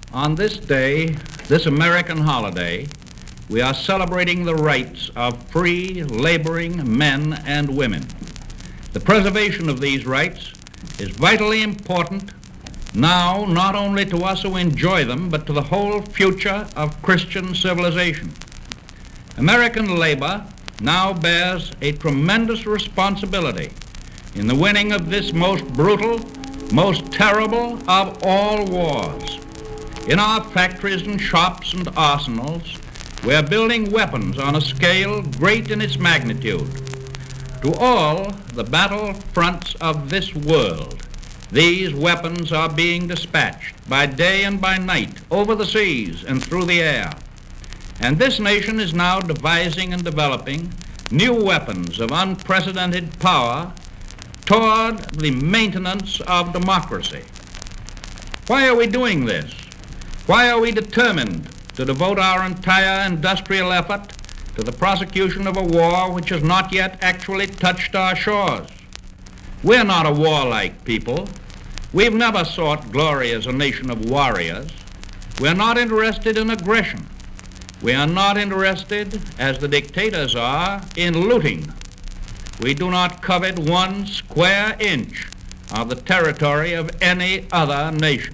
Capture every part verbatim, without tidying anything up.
On this day, this American holiday, we are celebrating the rights of free, laboring men and women. The preservation of these rights is vitally important now, not only to us who enjoy them, but to the whole future of Christian civilization. American labor now bears a tremendous responsibility in the winning of this most brutal, most terrible of all wars. In our factories and shops and arsenals, we are building weapons on a scale great in its magnitude. To all the battle fronts of this world, these weapons are being dispatched by day and by night, over the seas and through the air. And this nation is now devising and developing new weapons of unprecedented power toward the maintenance of democracy. Why are we doing this? Why are we determined to devote our entire industrial effort to the prosecution of a war which has not yet actually touched our shores? We're not a warlike people. We've never sought glory as a nation of warriors. We're not interested in aggression. We are not interested, as the dictators are, in looting. We do not covet one square inch of the territory of any other nation.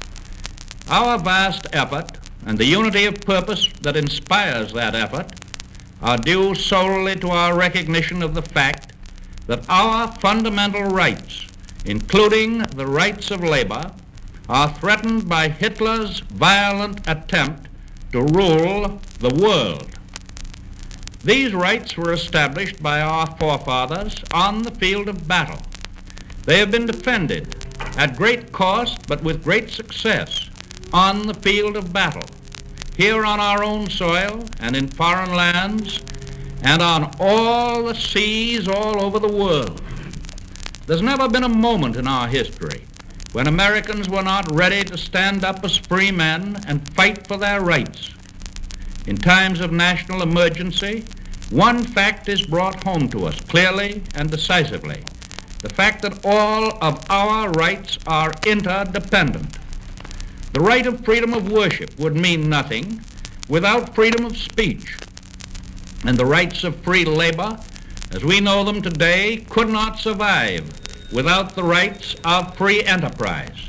Our vast effort and the unity of purpose that inspires that effort are due solely to our recognition of the fact that our fundamental rights, including the rights of labor, are threatened by Hitler's violent attempt to rule the world. These rights were established by our forefathers on the field of battle. They have been defended at great cost, but with great success, on the field of battle, here on our own soil and in foreign lands, and on all the seas all over the world. There's never been a moment in our history when Americans were not ready to stand up as free men and fight for their rights. In times of national emergency, one fact is brought home to us clearly and decisively: the fact that all of our rights are interdependent. The right of freedom of worship would mean nothing without freedom of speech, and the rights of free labor, as we know them today, could not survive without the rights of free enterprise.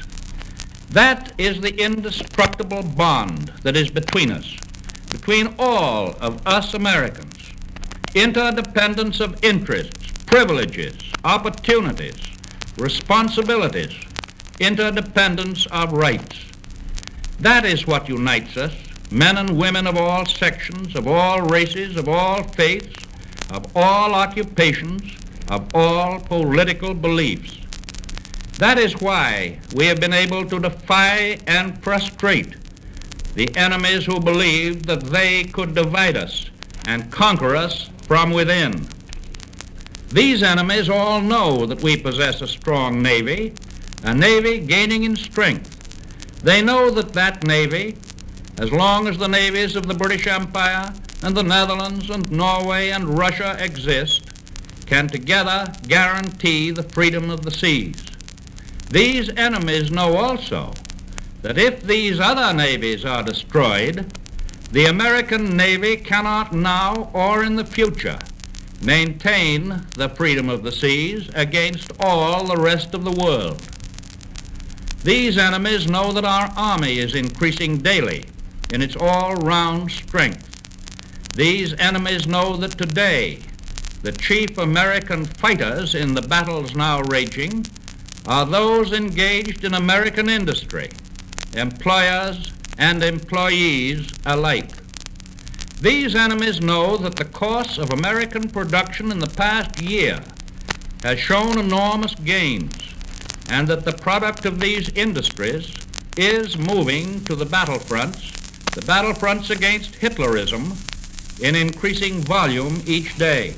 That is the indestructible bond that is between us, between all of us Americans. Interdependence of interests, privileges, opportunities, responsibilities, interdependence of rights. That is what unites us, men and women of all sections, of all races, of all faiths, of all occupations, of all political beliefs. That is why we have been able to defy and frustrate the enemies who believed that they could divide us and conquer us from within. These enemies all know that we possess a strong navy, a navy gaining in strength. They know that that navy, as long as the navies of the British Empire and the Netherlands and Norway and Russia exist, can together guarantee the freedom of the seas. These enemies know also that if these other navies are destroyed, the American Navy cannot now or in the future maintain the freedom of the seas against all the rest of the world. These enemies know that our army is increasing daily in its all-round strength. These enemies know that today the chief American fighters in the battles now raging are those engaged in American industry, employers and employees alike. These enemies know that the cost of American production in the past year has shown enormous gains, and that the product of these industries is moving to the battlefronts, the battlefronts against Hitlerism, in increasing volume each day.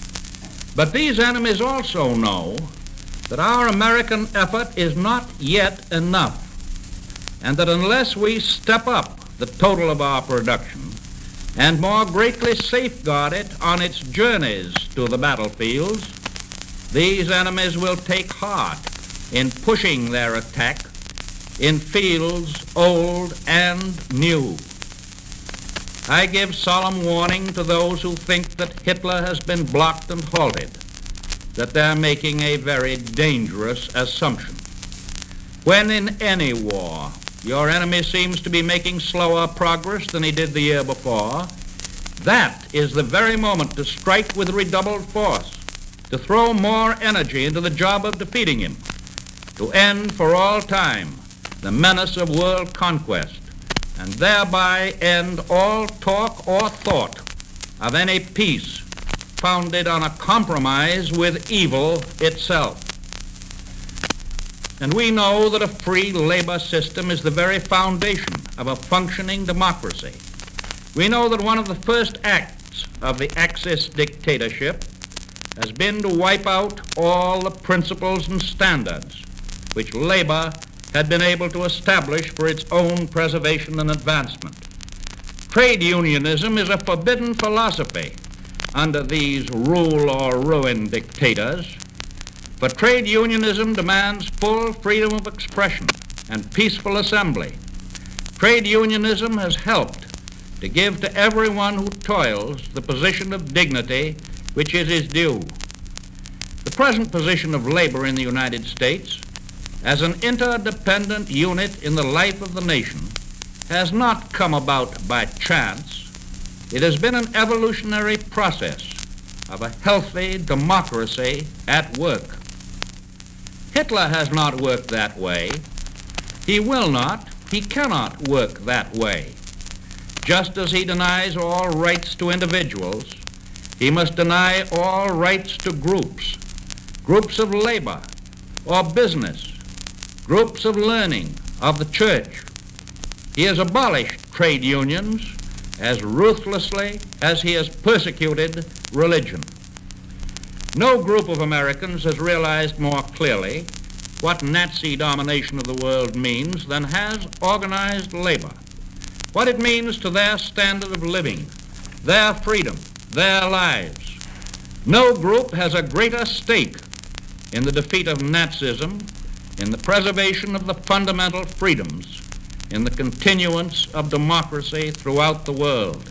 But these enemies also know that our American effort is not yet enough, and that unless we step up the total of our production and more greatly safeguard it on its journeys to the battlefields, these enemies will take heart in pushing their attack in fields old and new. I give solemn warning to those who think that Hitler has been blocked and halted, that they're making a very dangerous assumption. When in any war your enemy seems to be making slower progress than he did the year before, that is the very moment to strike with redoubled force, to throw more energy into the job of defeating him, to end for all time the menace of world conquest, and thereby end all talk or thought of any peace founded on a compromise with evil itself. And we know that a free labor system is the very foundation of a functioning democracy. We know that one of the first acts of the Axis dictatorship has been to wipe out all the principles and standards which labor had been able to establish for its own preservation and advancement. Trade unionism is a forbidden philosophy under these rule or ruin dictators. But trade unionism demands full freedom of expression and peaceful assembly. Trade unionism has helped to give to everyone who toils the position of dignity which is his due. The present position of labor in the United States as an interdependent unit in the life of the nation has not come about by chance. It has been an evolutionary process of a healthy democracy at work. Hitler has not worked that way. He will not, he cannot work that way. Just as he denies all rights to individuals, he must deny all rights to groups, groups of labor or business, groups of learning, of the church. He has abolished trade unions as ruthlessly as he has persecuted religion. No group of Americans has realized more clearly what Nazi domination of the world means than has organized labor, what it means to their standard of living, their freedom, their lives. No group has a greater stake in the defeat of Nazism, in the preservation of the fundamental freedoms, in the continuance of democracy throughout the world.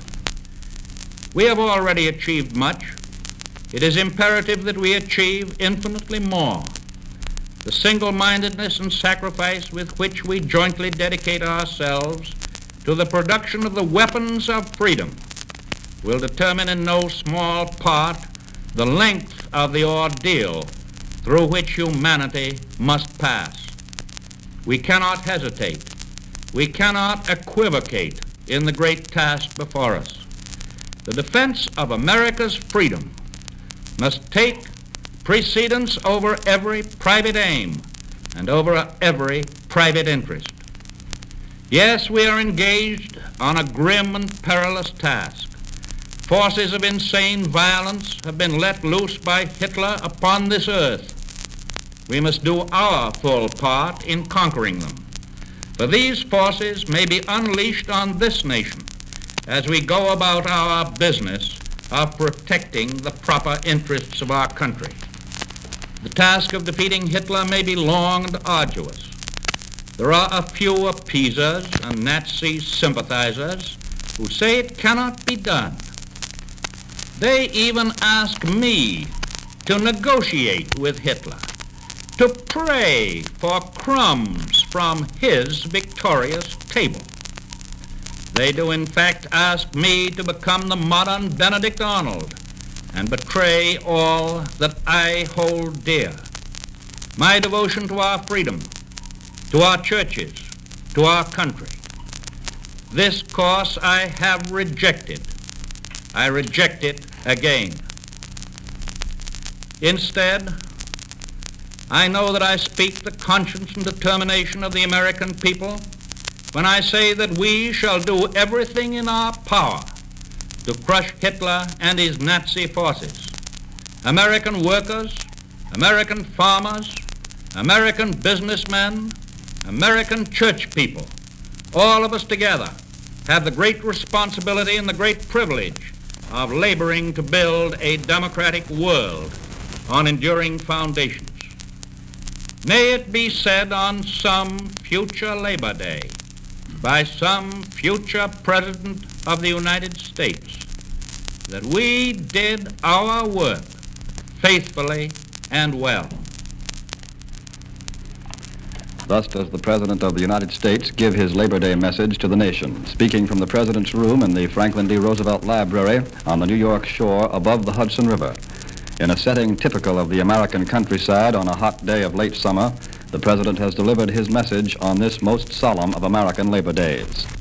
We have already achieved much. It is imperative that we achieve infinitely more. The single-mindedness and sacrifice with which we jointly dedicate ourselves to the production of the weapons of freedom will determine in no small part the length of the ordeal through which humanity must pass. We cannot hesitate. We cannot equivocate in the great task before us. The defense of America's freedom must take precedence over every private aim and over every private interest. Yes, we are engaged on a grim and perilous task. Forces of insane violence have been let loose by Hitler upon this earth. We must do our full part in conquering them. For these forces may be unleashed on this nation as we go about our business of protecting the proper interests of our country. The task of defeating Hitler may be long and arduous. There are a few appeasers and Nazi sympathizers who say it cannot be done. They even ask me to negotiate with Hitler, to pray for crumbs from his victorious table. They do in fact ask me to become the modern Benedict Arnold and betray all that I hold dear. My devotion to our freedom, to our churches, to our country. This course I have rejected. I reject it again. Instead, I know that I speak the conscience and determination of the American people when I say that we shall do everything in our power to crush Hitler and his Nazi forces. American workers, American farmers, American businessmen, American church people, all of us together have the great responsibility and the great privilege of laboring to build a democratic world on enduring foundations. May it be said on some future Labor Day by some future President of the United States that we did our work faithfully and well. Thus does the President of the United States give his Labor Day message to the nation, speaking from the President's room in the Franklin D. Roosevelt Library on the New York shore above the Hudson River. In a setting typical of the American countryside on a hot day of late summer, the President has delivered his message on this most solemn of American Labor Days.